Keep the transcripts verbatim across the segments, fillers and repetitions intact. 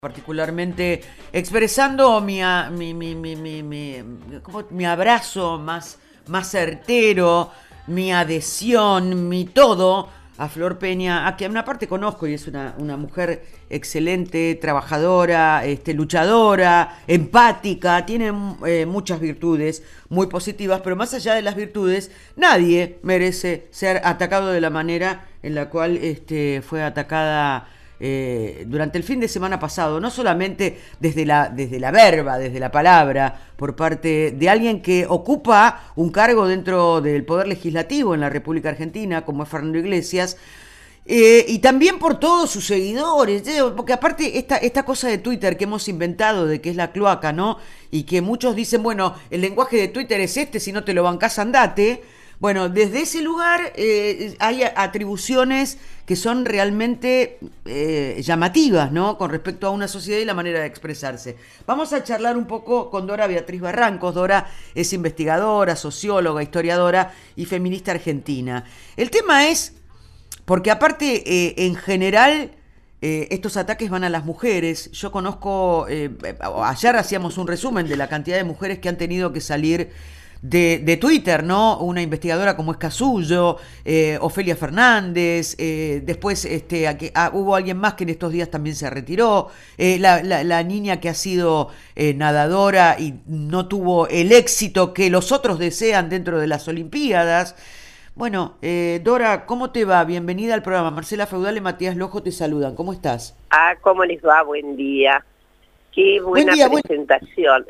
Particularmente expresando mi, a- mi, mi, mi, mi, mi, ¿cómo? Mi abrazo más, más certero, mi adhesión, mi todo a Flor Peña, a quien aparte conozco y es una, una mujer excelente, trabajadora, este, luchadora, empática, tiene eh, muchas virtudes muy positivas, pero más allá de las virtudes, nadie merece ser atacado de la manera en la cual este, fue atacada eh, durante el fin de semana pasado, no solamente desde la, desde la verba, desde la palabra, por parte de alguien que ocupa un cargo dentro del Poder Legislativo en la República Argentina, como es Fernando Iglesias, eh, y también por todos sus seguidores, ¿eh? Porque aparte esta, esta cosa de Twitter que hemos inventado, de que es la cloaca, ¿no? Y que muchos dicen, bueno, el lenguaje de Twitter es este, si no te lo bancás andate. Bueno, desde ese lugar eh, hay atribuciones que son realmente eh, llamativas, ¿no? Con respecto a una sociedad y la manera de expresarse. Vamos a charlar un poco con Dora Beatriz Barrancos. Dora es investigadora, socióloga, historiadora y feminista argentina. El tema es, porque aparte, eh, en general, eh, estos ataques van a las mujeres. Yo conozco, eh, ayer hacíamos un resumen de la cantidad de mujeres que han tenido que salir de, de Twitter, ¿no? Una investigadora como es Casullo, eh, Ofelia Fernández, eh, después este, aquí, ah, hubo alguien más que en estos días también se retiró, eh, la, la, la niña que ha sido eh, nadadora y no tuvo el éxito que los otros desean dentro de las Olimpiadas. Bueno, eh, Dora, ¿cómo te va? Bienvenida al programa. Marcela Feudal y Matías Lojo te saludan. ¿Cómo estás? Ah, ¿cómo les va? Buen día. Qué Buen buena día, buen... presentación.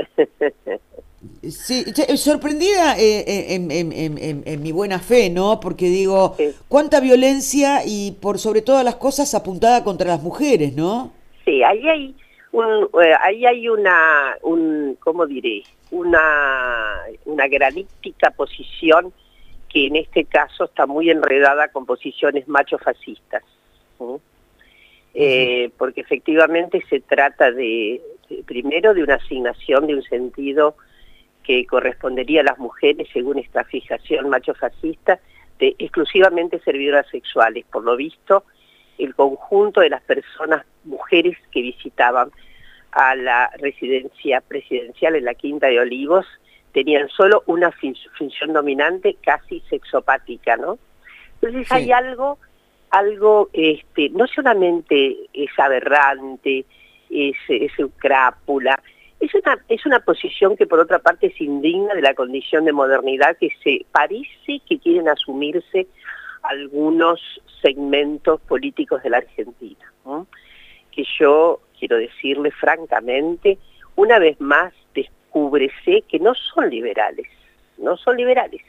Sí, che, sorprendida eh, eh, en, en, en, en, en mi buena fe, ¿no? Porque digo, Sí, cuánta violencia y por sobre todas las cosas apuntada contra las mujeres, ¿no? sí, ahí hay un, eh, ahí hay una, un, ¿cómo diré? Una, una granítica posición que en este caso está muy enredada con posiciones macho-fascistas. ¿Mm? Eh, Uh-huh. porque efectivamente se trata de, de, primero, de una asignación de un sentido que correspondería a las mujeres según esta fijación macho-fascista, de exclusivamente servidoras sexuales. Por lo visto, el conjunto de las personas, mujeres que visitaban a la residencia presidencial en la Quinta de Olivos, tenían solo una función dominante casi sexopática, ¿no? Entonces sí. Hay algo, algo, este, no solamente es aberrante, es, es un crápula, es una, es una posición que por otra parte se indigna de la condición de modernidad que se parece que quieren asumirse algunos segmentos políticos de la Argentina, ¿no? Que yo quiero decirle francamente, una vez más descúbrese que no son liberales, no son liberales.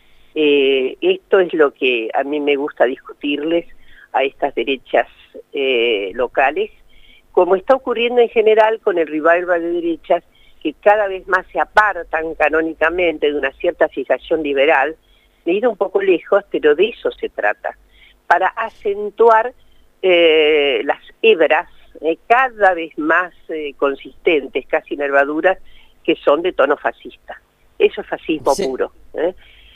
Eh, esto es lo que a mí me gusta discutirles a estas derechas eh, locales, como está ocurriendo en general con el revival de derechas, que cada vez más se apartan canónicamente de una cierta fijación liberal, de ir un poco lejos, pero de eso se trata, para acentuar eh, las hebras eh, cada vez más eh, consistentes, casi nervaduras, que son de tono fascista. Eso es fascismo sí. puro. ¿eh?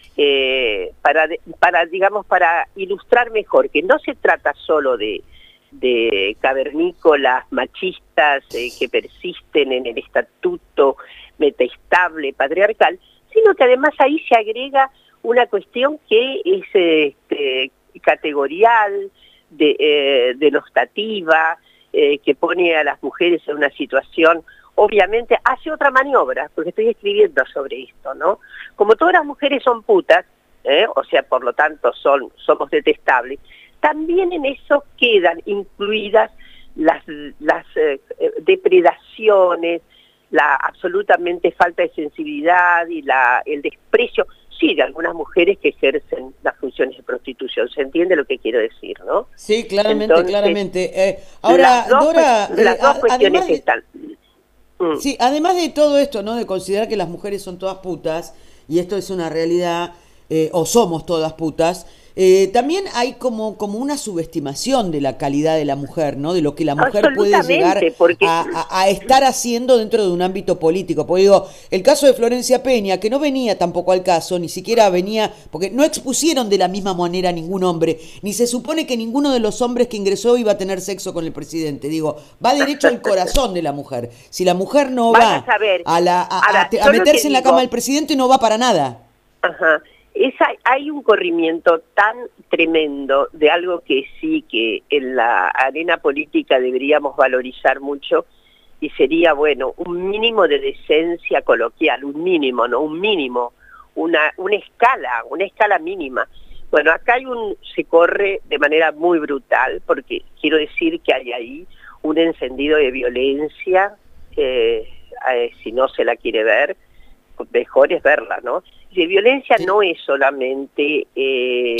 Eh, para, para, digamos, para ilustrar mejor, que no se trata solo de de cavernícolas machistas eh, que persisten en el estatuto metaestable patriarcal, sino que además ahí se agrega una cuestión que es este, categorial, de, eh, denostativa, eh, que pone a las mujeres en una situación, obviamente hace otra maniobra, porque estoy escribiendo sobre esto, ¿no? Como todas las mujeres son putas, eh, o sea, por lo tanto son somos detestables, también en eso quedan incluidas las, las eh, depredaciones, la absolutamente falta de sensibilidad y la, el desprecio, sí, de algunas mujeres que ejercen las funciones de prostitución. ¿Se entiende lo que quiero decir, no? Sí, claramente, Entonces, claramente. Eh, ahora, las dos, Dora... las eh, dos cuestiones de, están... Mm. Sí, además de todo esto, ¿no? De considerar que las mujeres son todas putas, y esto es una realidad, eh, o somos todas putas, eh, también hay como, como una subestimación de la calidad de la mujer, ¿no? De lo que la mujer puede llegar porque... a, a, a estar haciendo dentro de un ámbito político. Porque digo, el caso de Florencia Peña, que no venía tampoco al caso, ni siquiera venía, porque no expusieron de la misma manera a ningún hombre, ni se supone que ninguno de los hombres que ingresó iba a tener sexo con el presidente. Digo, va derecho al corazón de la mujer. Si la mujer no va a, saber, a, la, a, Ahora, a, a meterse en digo, la cama del presidente, no va para nada. Ajá. Esa, hay un corrimiento tan tremendo de algo que sí que en la arena política deberíamos valorizar mucho, y sería, bueno, un mínimo de decencia coloquial, un mínimo, ¿no? Un mínimo, una, una escala, una escala mínima. Bueno, acá hay un, se corre de manera muy brutal, porque quiero decir que hay ahí un encendido de violencia, eh, eh, si no se la quiere ver, mejor es verla, ¿no? De violencia sí. No es solamente eh,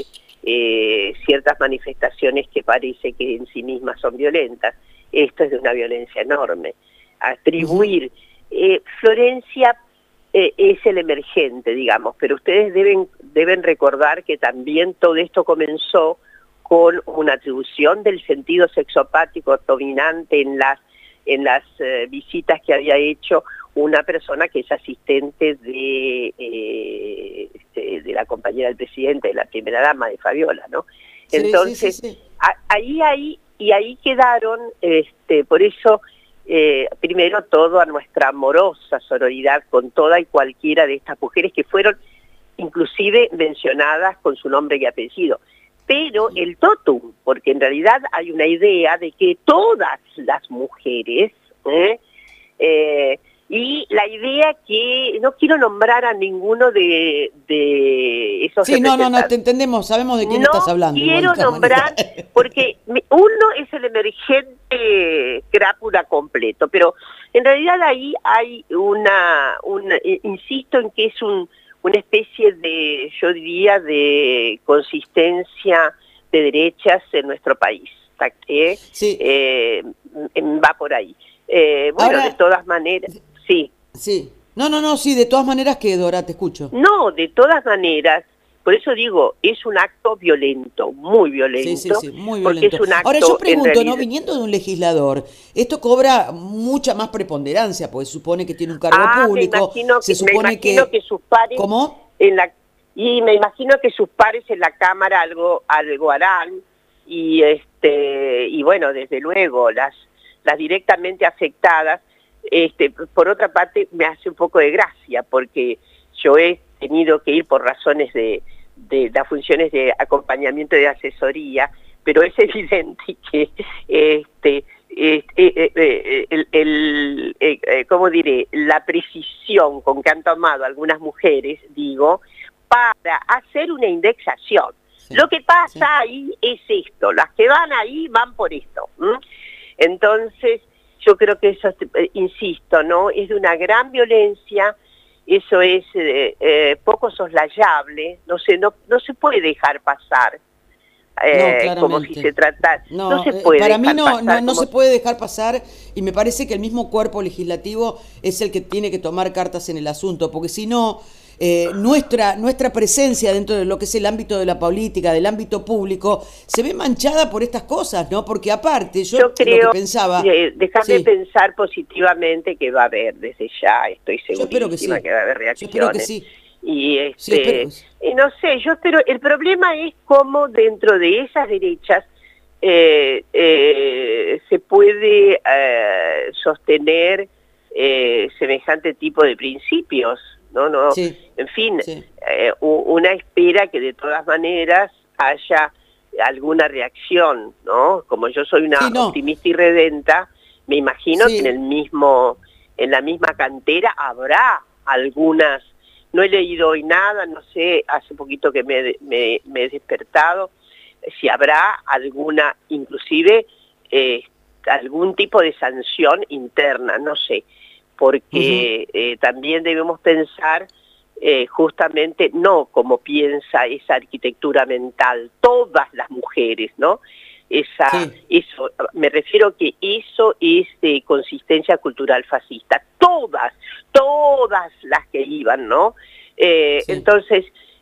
eh, ciertas manifestaciones que parece que en sí mismas son violentas, esto es de una violencia enorme. Atribuir, uh-huh. eh, Florencia eh, es el emergente, digamos, pero ustedes deben, deben recordar que también todo esto comenzó con una atribución del sentido sexopático dominante en las, en las eh, visitas que había hecho una persona que es asistente de, eh, de, de la compañera del presidente, de la primera dama, de Fabiola, ¿no? Sí, Entonces, sí, sí, sí. A, ahí, ahí, y ahí quedaron, este, por eso, eh, primero todo a nuestra amorosa sororidad con toda y cualquiera de estas mujeres que fueron inclusive mencionadas con su nombre y apellido. Pero el totum, porque en realidad hay una idea de que todas las mujeres, ¿eh? Eh, y la idea que, no quiero nombrar a ninguno de, de esos Sí, no, no, no, te entendemos, sabemos de quién no estás hablando. No quiero nombrar, porque uno es el emergente crápula completo, pero en realidad ahí hay una, una insisto en que es un, una especie de, yo diría, de consistencia de derechas en nuestro país. ¿Eh? Sí. Eh, va por ahí. Eh, bueno, Ahora, de todas maneras... Sí. Sí. No, no, no, sí, de todas maneras que, Dora, te escucho. No, de todas maneras, por eso digo, es un acto violento, muy violento. Sí, sí, sí, muy violento. Es un acto, Ahora yo pregunto, ¿no? Viniendo de un legislador, esto cobra mucha más preponderancia, porque se supone que tiene un cargo ah, público. Me imagino, se que, supone me imagino que... que sus pares... ¿Cómo? En la, y me imagino que sus pares en la Cámara algo, algo harán, y este y bueno, desde luego, las, las directamente afectadas. Este, por otra parte, me hace un poco de gracia, porque yo he tenido que ir por razones de, de las funciones de acompañamiento y de asesoría, pero es evidente que, este, este eh, eh, el, el, eh, eh, ¿cómo diré?, la precisión con que han tomado algunas mujeres, digo, para hacer una indexación. Sí, Lo que pasa sí. ahí es esto, las que van ahí van por esto. ¿m? Entonces, yo creo que eso, eh, insisto, ¿no? Es de una gran violencia, eso es eh, eh, poco soslayable, no se, no, no se puede dejar pasar, eh, no, como si se tratara, no, no se puede para mí no, pasar no, no como... se puede dejar pasar, y me parece que el mismo cuerpo legislativo es el que tiene que tomar cartas en el asunto, porque si no... Eh, nuestra, nuestra presencia dentro de lo que es el ámbito de la política, del ámbito público, se ve manchada por estas cosas, ¿no? Porque aparte, yo, yo creo, lo que pensaba... Eh, dejar sí. de pensar positivamente que va a haber, desde ya, estoy segurísima que, sí. que va a haber reacciones. Yo espero que sí. Y, este, sí, espero que sí. y no sé, yo espero... El problema es cómo dentro de esas derechas eh, eh, se puede eh, sostener eh, semejante tipo de principios. No, no, sí, en fin, sí. eh, una espera que de todas maneras haya alguna reacción, ¿no? Como yo soy una sí, no. optimista y redenta, me imagino sí. que en el mismo, en la misma cantera habrá algunas, no he leído hoy nada, no sé, hace poquito que me, me, me he despertado, si habrá alguna, inclusive, eh, algún tipo de sanción interna, no sé. Porque uh-huh. eh, también debemos pensar eh, justamente no como piensa esa arquitectura mental, todas las mujeres, ¿no? Esa, sí. Eso, me refiero que eso es de consistencia cultural fascista, todas, todas las que iban, ¿no? Eh, sí. Entonces,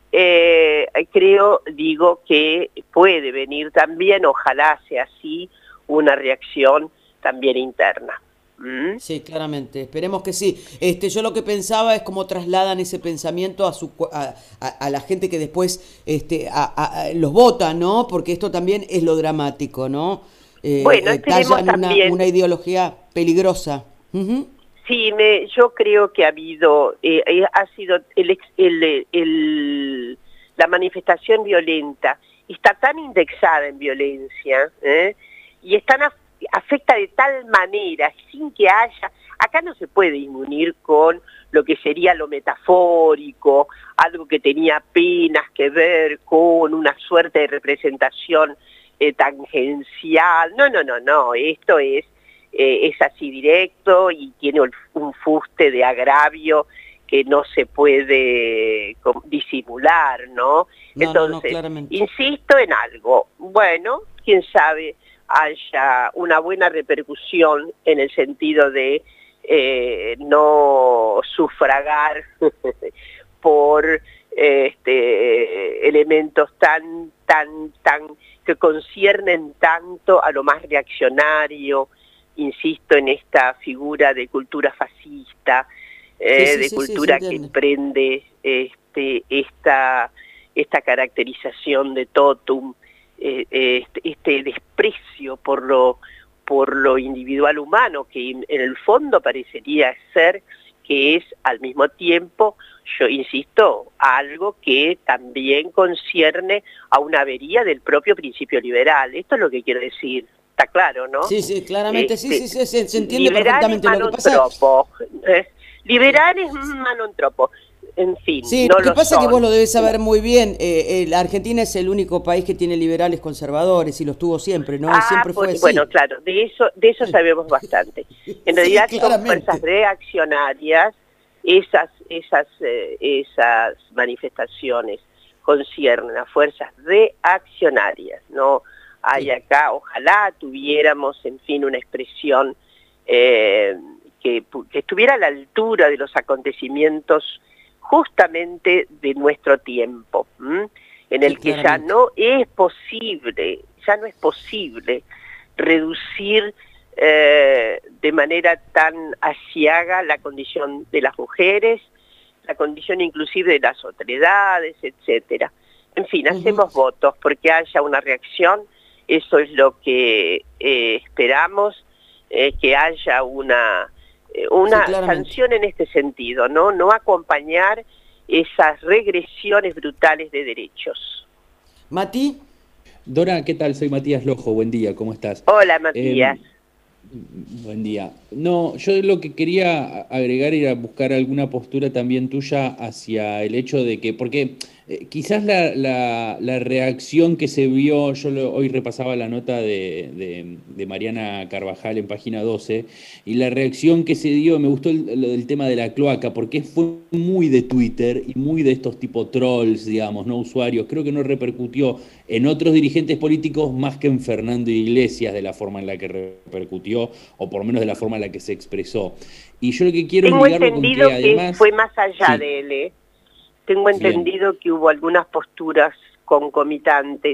eh, creo, digo, que puede venir también, ojalá sea así, una reacción también interna. ¿Mm? Sí, claramente, esperemos que sí. Este, yo lo que pensaba es cómo trasladan ese pensamiento a su a, a, a la gente que después este, a, a, a los vota, ¿no? Porque esto también es lo dramático, ¿no? Eh, Bueno, eh, esperemos tallan una, también. una ideología peligrosa. Uh-huh. Sí, me, yo creo que ha habido, eh, eh, ha sido el, el, el, la manifestación violenta, está tan indexada en violencia, ¿eh? y están a, afecta de tal manera, sin que haya, acá no se puede inmunir con lo que sería lo metafórico, algo que tenía apenas que ver con una suerte de representación eh, tangencial, no, no, no, no, esto es Eh, es así directo y tiene un fuste de agravio que no se puede disimular, ¿no? No, Entonces, no, no, insisto en algo, bueno, quién sabe, haya una buena repercusión en el sentido de eh, no sufragar por este, elementos tan, tan, tan, que conciernen tanto a lo más reaccionario. Insisto en esta figura de cultura fascista, eh, sí, sí, de sí, cultura sí, que emprende este, esta, esta caracterización de totum, eh, este, este desprecio por lo, por lo individual humano, que en el fondo parecería ser que es al mismo tiempo, yo insisto, algo que también concierne a una avería del propio principio liberal. Esto es lo que quiero decir. Está claro, ¿no? Sí, sí, claramente, este, sí, sí, sí, se, se entiende liberal perfectamente. Es lo que pasa... eh, liberal es manontropo, en fin, sí, no lo que lo pasa es son. que vos lo debes saber muy bien, eh, eh, la Argentina es el único país que tiene liberales conservadores y los tuvo siempre, ¿no? Ah, y siempre fue por, así. Bueno, claro, de eso, de eso sabemos bastante. En realidad sí, son fuerzas reaccionarias, esas, esas, eh, esas manifestaciones conciernen a fuerzas reaccionarias, ¿no? Hay acá, ojalá tuviéramos, en fin, una expresión eh, que, que estuviera a la altura de los acontecimientos justamente de nuestro tiempo, ¿m? en el sí, que ya no es posible, ya no es posible reducir eh, de manera tan aciaga la condición de las mujeres, la condición inclusive de las otredades, etcétera. En fin, hacemos uh-huh. votos porque haya una reacción. Eso es lo que eh, esperamos, eh, que haya una, eh, una sí, sanción en este sentido, ¿no? No acompañar esas regresiones brutales de derechos. Mati. Dora, ¿qué tal? Soy Matías Lojo, buen día, ¿cómo estás? Hola, Matías. Eh, buen día. No, yo lo que quería agregar era buscar alguna postura también tuya hacia el hecho de que, porque eh, quizás la, la, la reacción que se vio, yo lo, hoy repasaba la nota de, de, de Mariana Carvajal en página doce, y la reacción que se dio, me gustó el, lo del tema de la cloaca, porque fue muy de Twitter y muy de estos tipo trolls, digamos, no usuarios, creo que no repercutió en otros dirigentes políticos más que en Fernando Iglesias de la forma en la que repercutió, o por lo menos de la forma en la que se expresó. Y yo lo que quiero Tengo es ligarlo con que además... que fue más allá sí. de él, ¿eh? Tengo entendido Bien. que hubo algunas posturas concomitantes.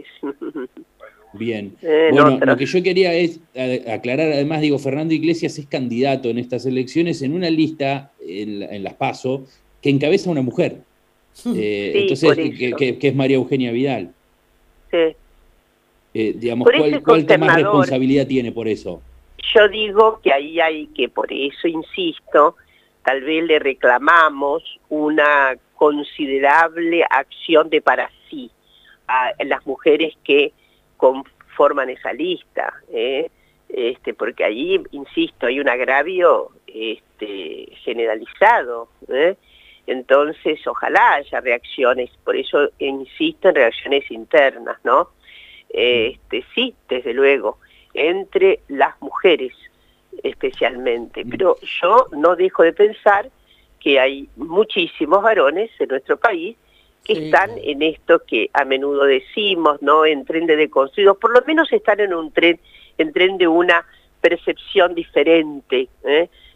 Bien. Eh, bueno, otros. lo que yo quería es aclarar, además, digo, Fernando Iglesias es candidato en estas elecciones en una lista, en, en las PASO, que encabeza una mujer. Eh, sí, entonces, que, que, que es María Eugenia Vidal. Sí. Eh, digamos, por ¿cuál, ¿cuál más responsabilidad tiene por eso? Yo digo que ahí hay que, por eso insisto, tal vez le reclamamos una considerable acción de para sí a las mujeres que conforman esa lista, ¿eh? este, porque ahí, insisto, hay un agravio este, generalizado, ¿eh? Entonces ojalá haya reacciones, por eso insisto en reacciones internas, ¿no? Este, sí, desde luego, entre las mujeres especialmente, pero yo no dejo de pensar que hay muchísimos varones en nuestro país que sí. están en esto que a menudo decimos, ¿no? En tren de deconstruidos, por lo menos están en un tren, en tren de una percepción diferente, ¿eh?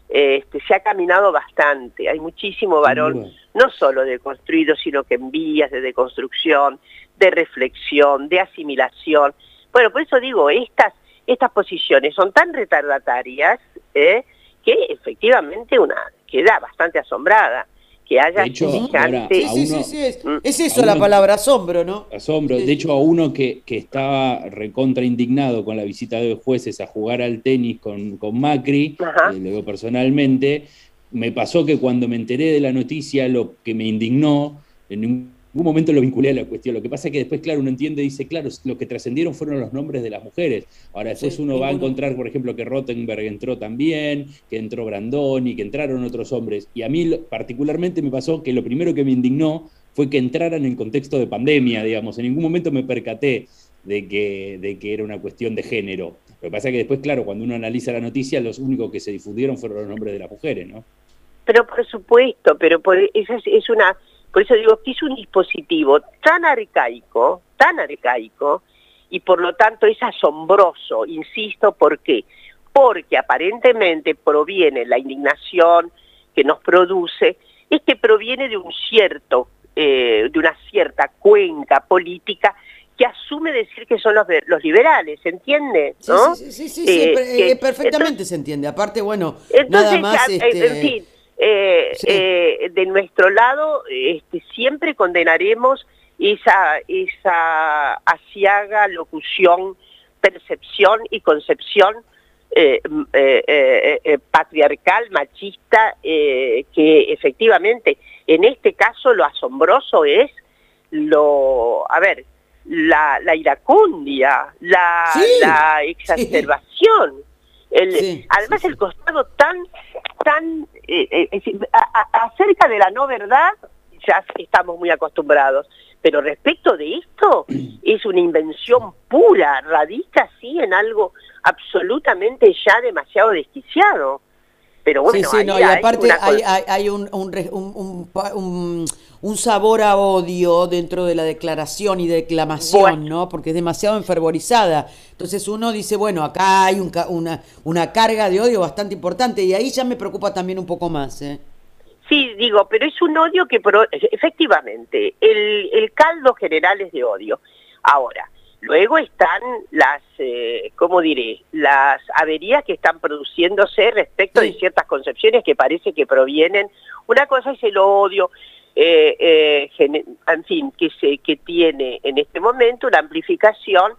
este, se ha caminado bastante, hay muchísimo varón, no solo deconstruido, sino que en vías de deconstrucción, de reflexión, de asimilación. Bueno, por eso digo, estas, estas posiciones son tan retardatarias, ¿eh? que efectivamente una queda bastante asombrada. Que haya de hecho, ahora, sí, sí, uno, sí, sí, es, es eso la uno, palabra, asombro, ¿no? Asombro. Sí. De hecho, a uno que, que estaba recontra indignado con la visita de jueces a jugar al tenis con, con Macri, eh, lo digo personalmente, me pasó que cuando me enteré de la noticia, lo que me indignó, en ningún momento lo vinculé a la cuestión. Lo que pasa es que después, claro, uno entiende y dice, claro, lo que trascendieron fueron los nombres de las mujeres. Ahora después sí, uno ninguno. va a encontrar, por ejemplo, que Rottenberg entró también, que entró Brandoni, que entraron otros hombres. Y a mí particularmente me pasó que lo primero que me indignó fue que entraran en contexto de pandemia, digamos. En ningún momento me percaté de que, de que era una cuestión de género. Lo que pasa es que después, claro, cuando uno analiza la noticia, los únicos que se difundieron fueron los nombres de las mujeres, ¿no? Pero por supuesto, pero por, esa es, es una... Por eso digo que es un dispositivo tan arcaico, tan arcaico, y por lo tanto es asombroso, insisto, ¿por qué? Porque aparentemente proviene la indignación que nos produce, es que proviene de un cierto, eh, de una cierta cuenca política que asume decir que son los, los liberales, ¿se entiende? ¿No? Sí, sí, sí, sí, sí, eh, sí que, perfectamente entonces, se entiende. Aparte, bueno, entonces, nada más... Ya, este... en fin, Eh, sí. eh, de nuestro lado este, siempre condenaremos esa, esa asiaga locución, percepción y concepción eh, eh, eh, eh, patriarcal, machista, eh, que efectivamente en este caso lo asombroso es lo, a ver, la, la iracundia, la, sí. la exacerbación. Sí. El, sí, además sí, sí. el costado tan, tan eh, eh, a, a, acerca de la no verdad ya estamos muy acostumbrados, pero respecto de esto es una invención pura, radica así en algo absolutamente ya demasiado desquiciado. Pero bueno, sí, sí, no, y aparte hay, hay, hay un, un, un, un, un sabor a odio dentro de la declaración y declamación, bueno. ¿no? Porque es demasiado enfervorizada. Entonces uno dice, bueno, acá hay un, una, una carga de odio bastante importante y ahí ya me preocupa también un poco más, ¿eh? Sí, digo, pero es un odio que pro, efectivamente, el, el caldo general es de odio. Ahora, luego están las, eh, ¿cómo diré?, las averías que están produciéndose respecto sí. de ciertas concepciones que parece que provienen. Una cosa es el odio, eh, eh, gen, en fin, que, se, que tiene en este momento una amplificación,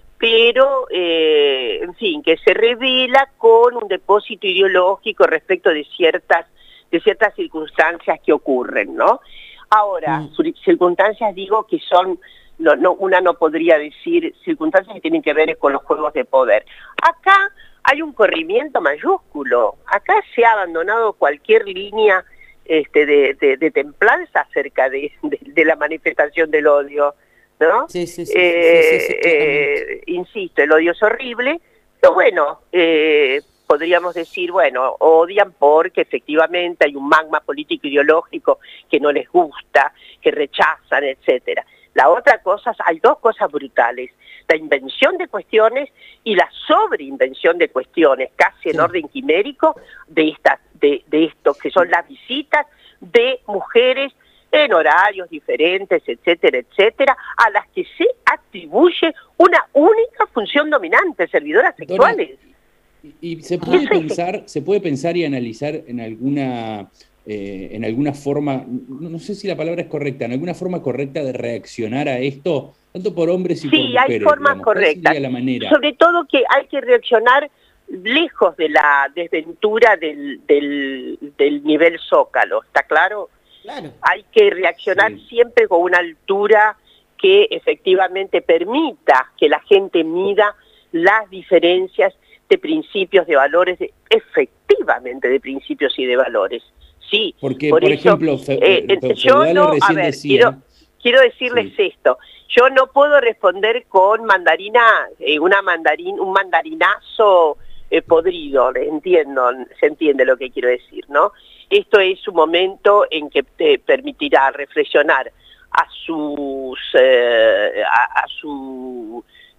pero, eh, en fin, que se revela con un depósito ideológico respecto de ciertas, de ciertas circunstancias que ocurren, ¿no? Ahora, mm. circunstancias, digo, que son... No, no, una no podría decir circunstancias que tienen que ver con los juegos de poder. Acá hay un corrimiento mayúsculo, acá se ha abandonado cualquier línea este, de, de, de templanza acerca de, de, de la manifestación del odio, ¿no? Sí, sí, sí. Eh, sí, sí, sí, eh, insisto, el odio es horrible, pero bueno, eh, podríamos decir, bueno, odian porque efectivamente hay un magma político-ideológico que no les gusta, que rechazan, etcétera. La otra cosa, hay dos cosas brutales, la invención de cuestiones y la sobreinvención de cuestiones, casi en sí. orden quimérico, de, estas, de, de esto que son las visitas de mujeres en horarios diferentes, etcétera, etcétera, a las que se atribuye una única función dominante, servidoras sexuales. Dora, y, y se puede pensar, se puede pensar y analizar en alguna... Eh, en alguna forma, no, no sé si la palabra es correcta, en alguna forma correcta de reaccionar a esto, tanto por hombres y sí, por mujeres. Sí, hay formas digamos. correctas. ¿Cuál sería la manera? Sobre todo que hay que reaccionar lejos de la desventura del, del, del nivel zócalo, ¿está claro? Claro. Hay que reaccionar sí. siempre con una altura que efectivamente permita que la gente mida las diferencias de principios, de valores, de, efectivamente de principios y de valores. Sí, porque, por, por eso, ejemplo, fe, eh, fe, yo no, a ver, decía, quiero, quiero decirles sí. esto, yo no puedo responder con mandarina, eh, una mandarin, un mandarinazo eh, podrido, entiendo, se entiende lo que quiero decir, ¿no? Esto es un momento en que te permitirá reflexionar a sus, eh, a, a su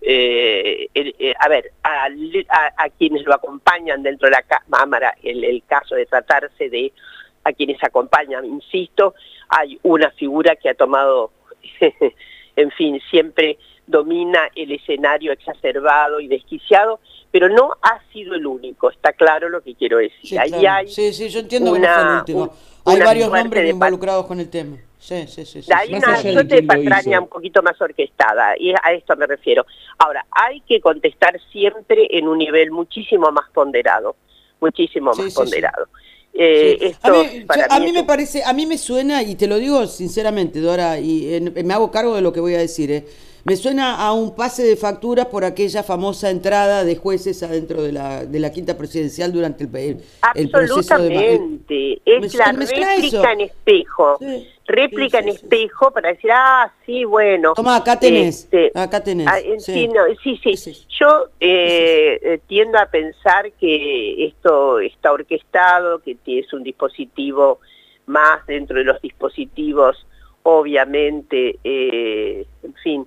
eh, eh, eh, a ver, a, a, a quienes lo acompañan dentro de la Cámara, el, el caso de tratarse de a quienes acompañan, insisto, hay una figura que ha tomado, en fin, siempre domina el escenario exacerbado y desquiciado, pero no ha sido el único, está claro lo que quiero decir. Sí, Ahí claro. hay sí, sí, yo entiendo una, que no fue el último. un, Hay varios suerte nombres de involucrados con el tema. Sí, sí, sí. sí, hay sí, una sí. suerte de patraña un poquito más orquestada, y a esto me refiero. Ahora, hay que contestar siempre en un nivel muchísimo más ponderado, muchísimo Sí, más sí, ponderado. sí. Eh, Sí. esto A mí, para yo- a mí mí es me un- parece, a mí me suena, y te lo digo sinceramente, Dora, y eh, me hago cargo de lo que voy a decir, eh. Me suena a un pase de facturas por aquella famosa entrada de jueces adentro de la, de la quinta presidencial durante el, el, el proceso de... ma- el- absolutamente, me, es su- la me suena réplica eso. en espejo, Sí, sí, réplica en sí, sí, sí. espejo para decir, ah, sí, bueno, Toma, acá tenés, este, acá ah, tenés. eh, sí, Sí, no, sí, sí, sí, sí, yo sí, sí. eh, eh, tiendo a pensar que esto está orquestado, que es un dispositivo más dentro de los dispositivos, obviamente, eh, en fin,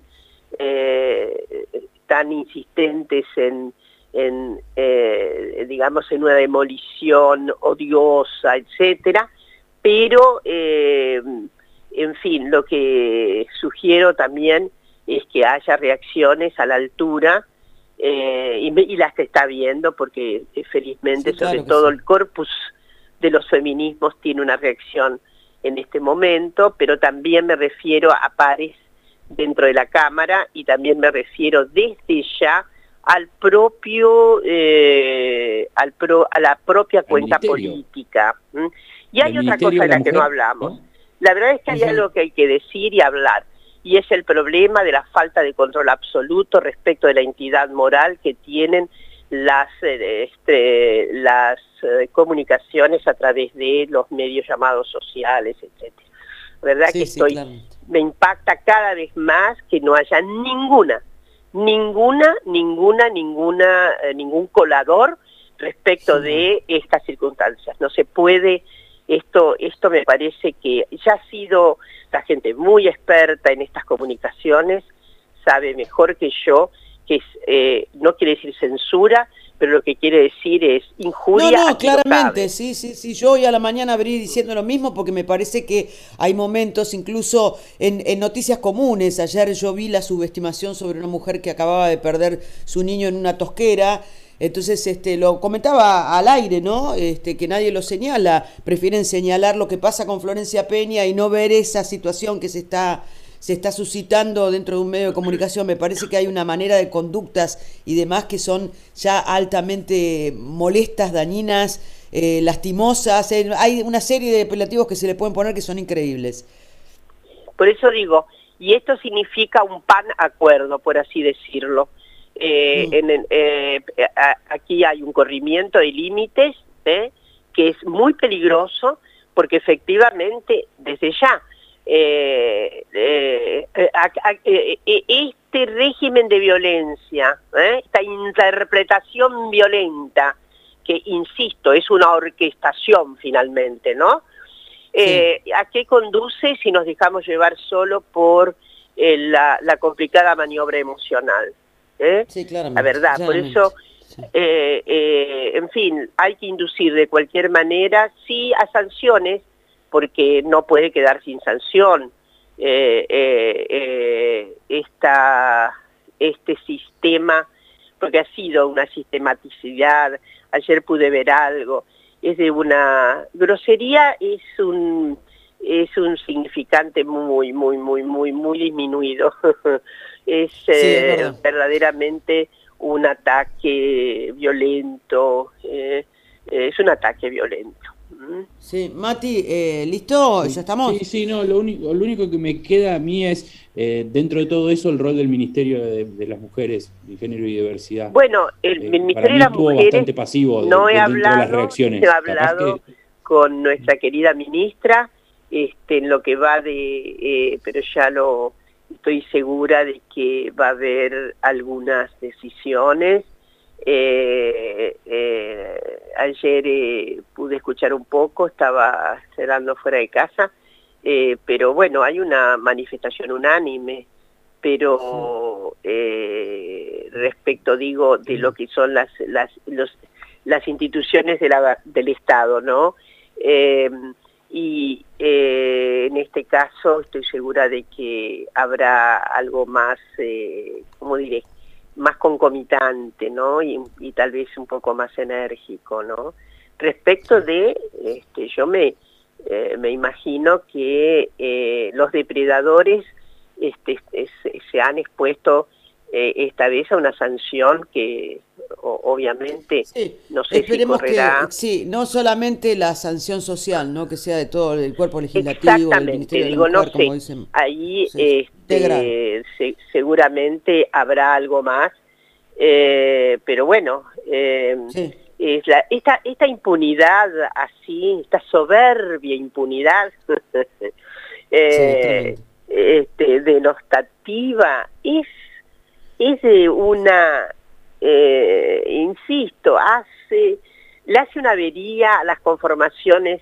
eh, tan insistentes en, en eh, digamos, en una demolición odiosa, etcétera, pero, eh, en fin, lo que sugiero también es que haya reacciones a la altura, eh, y, y las que está viendo, porque eh, felizmente, Sí, sobre claro que todo sí. el corpus de los feminismos tiene una reacción en este momento, pero también me refiero a pares dentro de la Cámara, y también me refiero desde ya al propio, eh, al pro, a la propia cuenta ministerio. política. ¿m? Y hay Del otra Ministerio cosa de de la la que no Mujer, hablamos. ¿no? La verdad es que hay Ujú. algo que hay que decir y hablar, y es el problema de la falta de control absoluto respecto de la entidad moral que tienen las, eh, este, las eh, comunicaciones a través de los medios llamados sociales, etcétera. ¿Verdad Sí, que sí, estoy, claramente. me impacta cada vez más que no haya ninguna, ninguna, ninguna, ninguna, eh, ningún colador respecto Sí, de estas circunstancias. No se puede, esto, esto me parece que ya ha sido la gente muy experta en estas comunicaciones, sabe mejor que yo que es, eh, no quiere decir censura, pero lo que quiere decir es No, injuria no, a quien lo claramente, sabe. sí, sí, sí. Yo hoy a la mañana abrí diciendo lo mismo porque me parece que hay momentos, incluso en, en noticias comunes. Ayer yo vi la subestimación sobre una mujer que acababa de perder su niño en una tosquera. Entonces, este, lo comentaba al aire, ¿no? Este, que nadie lo señala. Prefieren señalar lo que pasa con Florencia Peña y no ver esa situación que se está se está suscitando dentro de un medio de comunicación. Me parece que hay una manera de conductas y demás que son ya altamente molestas, dañinas, eh, lastimosas. Eh, hay una serie de apelativos que se le pueden poner que son increíbles. Por eso digo, y esto significa un pan acuerdo, por así decirlo. Eh, Mm. en, en, eh, a- aquí hay un corrimiento de límites, ¿eh? que es muy peligroso, porque efectivamente, desde ya, eh, eh, eh, a- a- eh, eh, este régimen de violencia, ¿eh? esta interpretación violenta, que insisto, es una orquestación finalmente, ¿no? Eh, ¿A qué conduce si nos dejamos llevar solo por eh, la, la complicada maniobra emocional? ¿eh? Sí, claramente. La verdad, claramente, por eso, sí. eh, eh, en fin, hay que inducir de cualquier manera, sí a sanciones, porque no puede quedar sin sanción eh, eh, eh, esta, este sistema, porque ha sido una sistematicidad. Ayer pude ver algo, es de una grosería, es un es un significante muy muy muy muy muy disminuido. es, Sí, es eh, verdad. verdaderamente un ataque violento, eh, es un ataque violento. ¿Mm? Sí, Mati, eh, ¿listo? ¿Ya Sí, estamos? sí, sí, no, lo único, lo único que me queda a mí es, eh, dentro de todo eso, el rol del Ministerio de, de las Mujeres, de Género y Diversidad. Bueno, el Eh, para Ministerio de mí las estuvo Mujeres, bastante pasivo de- no he de- dentro de las hablado, he reacciones. Capaz hablado que... con nuestra querida ministra, este, en lo que va de, eh, pero ya lo estoy segura de que va a haber algunas decisiones. Eh, eh, ayer eh, pude escuchar un poco, estaba cenando fuera de casa, eh, pero bueno, hay una manifestación unánime, pero respecto, eh, respecto digo, de lo que son las, las, los, las instituciones de la, del Estado, ¿no? Eh, y eh, en este caso estoy segura de que habrá algo más, eh, ¿cómo diré?, más concomitante, ¿no? Y, y tal vez un poco más enérgico, ¿no? Respecto de, este, yo me, eh, me imagino que eh, los depredadores este, es, se han expuesto eh, esta vez a una sanción que o, obviamente sí, no sé esperemos si correrá. Que, sí, no solamente la sanción social, ¿no? Que sea de todo el cuerpo legislativo, del Ministerio de la digo, Mujer, no como sé, dicen. ahí Sí, este, se, seguramente habrá algo más, eh, pero bueno, eh, sí. es la, esta, esta impunidad así, esta soberbia impunidad, eh, Sí, este, denostativa, es, es de una, eh, insisto, hace, le hace una avería a las conformaciones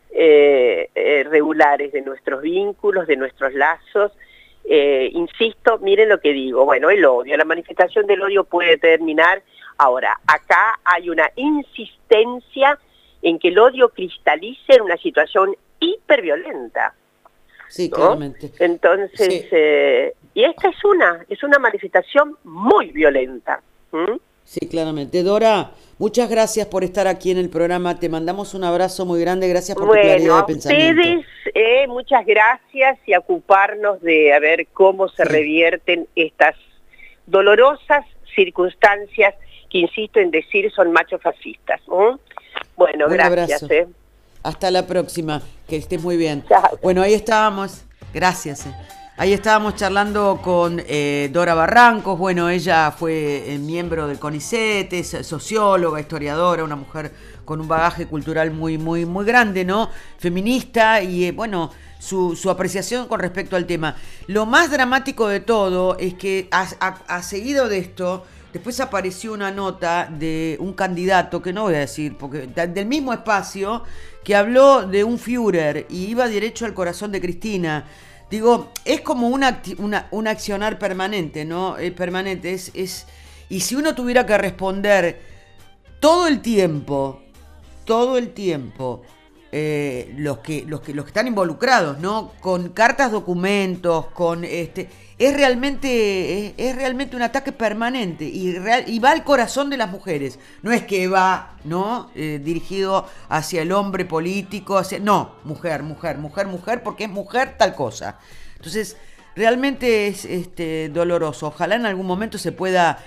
eh, eh, regulares de nuestros vínculos, de nuestros lazos. Eh, insisto, miren lo que digo, bueno, el odio, la manifestación del odio puede terminar. Ahora, acá hay una insistencia en que el odio cristalice en una situación hiperviolenta. Sí, ¿no? claramente. Entonces, Sí. eh, y esta es una, es una manifestación muy violenta. ¿Mm? Sí, claramente. Dora, muchas gracias por estar aquí en el programa. Te mandamos un abrazo muy grande. Gracias por tu Bueno, claridad de a pensamiento. ustedes eh, muchas gracias y a ocuparnos de a ver cómo se Sí. revierten estas dolorosas circunstancias que, insisto en decir, son machos fascistas. ¿Mm? Bueno, Un gracias. abrazo. Eh. Hasta la próxima. Que estés muy bien. Chao. Bueno, ahí estábamos. Gracias. eh. Ahí estábamos charlando con eh, Dora Barrancos. Bueno, ella fue eh, miembro del CONICET, es socióloga, historiadora, una mujer con un bagaje cultural muy, muy, muy grande, ¿no? Feminista y, eh, bueno, su, su apreciación con respecto al tema. Lo más dramático de todo es que a, a, a seguido de esto, después apareció una nota de un candidato, que no voy a decir, porque del mismo espacio, que habló de un Führer y iba derecho al corazón de Cristina. Digo, es como una, una, un accionar permanente, ¿no? Es permanente, es, es... Y si uno tuviera que responder todo el tiempo, todo el tiempo, eh, los, que, los, que, los que están involucrados, ¿no? Con cartas, documentos, con este... Es realmente, es, es realmente un ataque permanente y, real, y va al corazón de las mujeres. No es que va, ¿no? Eh, dirigido hacia el hombre político, hacia, no, mujer, mujer, mujer, mujer, porque es mujer tal cosa. Entonces, realmente es este, doloroso. Ojalá en algún momento se pueda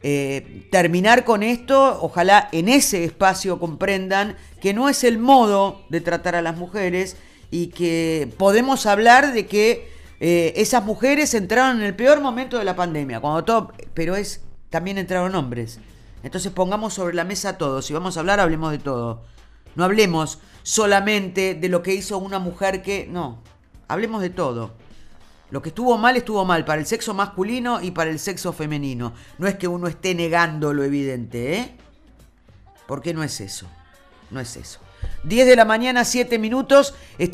eh, terminar con esto. Ojalá en ese espacio comprendan que no es el modo de tratar a las mujeres y que podemos hablar de que Eh, esas mujeres entraron en el peor momento de la pandemia, cuando todo, pero es también entraron hombres. Entonces pongamos sobre la mesa todo. Si vamos a hablar, hablemos de todo. No hablemos solamente de lo que hizo una mujer que... No, hablemos de todo. Lo que estuvo mal, estuvo mal para el sexo masculino y para el sexo femenino. No es que uno esté negando lo evidente, ¿eh? Porque no es eso. No es eso. diez de la mañana, siete minutos.